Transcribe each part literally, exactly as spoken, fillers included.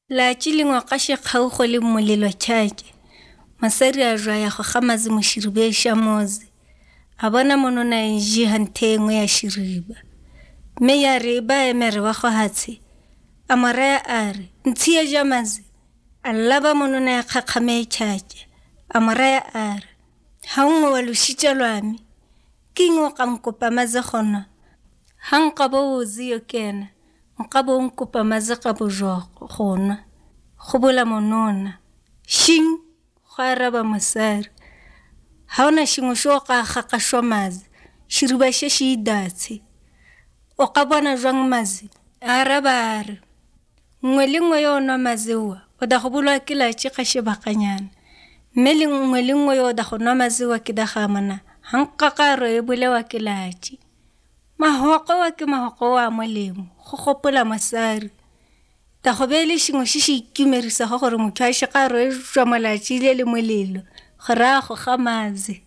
La chilingwa ka shekgaugo le molelo tšhatše masari a jwa ya go gamaze moširibe xa moze a bona monona e je hanthe engwe ya širiba mme ya re ba emere wa go hatshe a moraya a re ntshia ja maze a laba monona ya kgakgame tšhatše a moraya a re ha ngwe wa lošitša lwame ke ngwe ka nkopa maze gona ha nka bo o zio kena nka bo nkopa maze ka bojogo gona go bola monona shing go araba mosari ha ona shingwe sho ka gakashwa maze shiriba she she idatse o ka bona jwang maze araba are ngwe le ngwe yona mazewa o da go bolwa ke la tše ka shebakanyana mme le ngwe le ngwe yo da go nwa mazewa ke da gamana hanka ka ro e bolewa ke la tše mahoko wa ke mahoko wa molemo go gopola masari ta go be le shingwe se se ikimerisa go gore motho a shekaro e jwa molatši le le molelo gore a go gamaze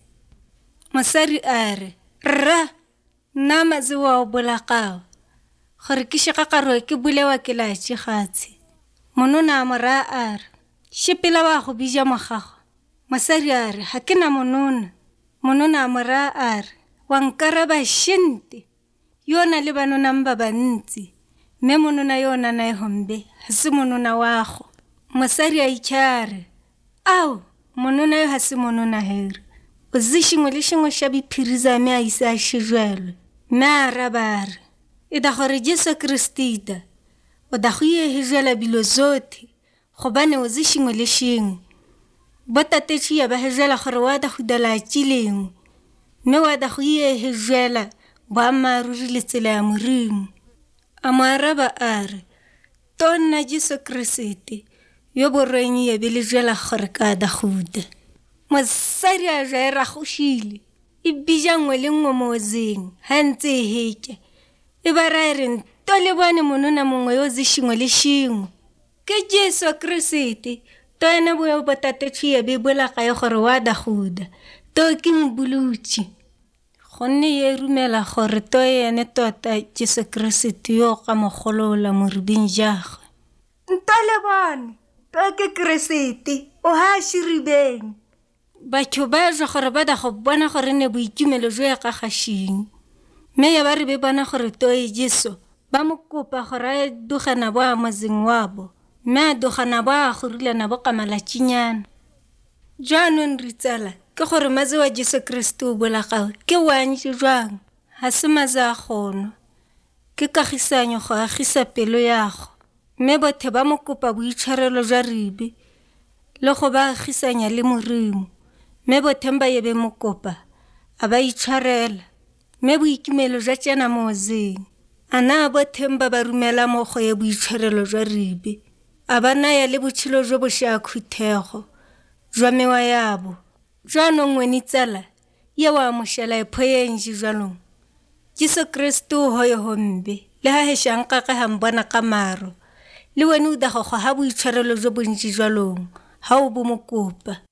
masari a re rra nna maze wa o bolakao gore ke shekakaro ke bolewa ke la tše gatse monona a mora a re shepela wa go bija mogago masari a re ha ke na monona monona a mora a re wa nkaraba shente yona le banona mba bantsi mme monona yona na e hombe ha se monona wa go mosari a itšhare ao monona yo ha se monona here o zishingwe le shingwe sha biphiriza me a isa a shijwelwe mme a rabare e da gore Jesu Kristita o da go ye hejela bilo zote gobane o zishingwe le shingwe botatetši ya ba hejela gore wa da go dala tšileng mme wa da go ye hejela ba maruri le tsela ya morimo a moaraba a re tonna Jesu Kriste yo borwenyi ye bile jela gore ka da goda mosari a jwa e ragošile e bija ngwe le ngwe mozeng ha ntse e hetša e ba ra re nto le bone monona mongwe yo zishingwe le shingwe ke Jesu Kriste to ene bo botatetši ye be bola ga e gore wa da goda to ke mbulutši gonne ye rumela gore to ene tota Jesu Kriste yo ka mogolola moribing jagwe nto le bone to ke Kriste o ha shiribeng batho ba jwa gore ba da go bona gore ne boitumelo jo ya ka gašing mme ya ba re be bona gore to e Jesu ba mo kopa gore a dogana bo a mozeng wabo mme a dogana bo a gorilana bo ka malatšinyana jaanong re tsala ke gore maze wa Jesu Kriste o bolakao ke wantši jwang ha se maze a kgono ke kagisanyo go agisa pelo yago mme bothe ba mo kopa boitshwarelo jwa ribe le go ba agisanya le morimo mme bothe ba ye be mo kopa a ba itshwarela mme boikimelo jwa tsena mozeng a na bothe ba ba rumela mo go ye boitshwarelo jwa ribe a ba naya le botshelo jo bo sha khuthego jwa mewa yabo jaanong weni tsala ye wa mošela e phoyenji jwanong Jesu Kriste o hoye hombe le ha heshanka ka hambana ka maro le weni o da go ha boitshwarelo jo bontši jwalong ha o bo mokopa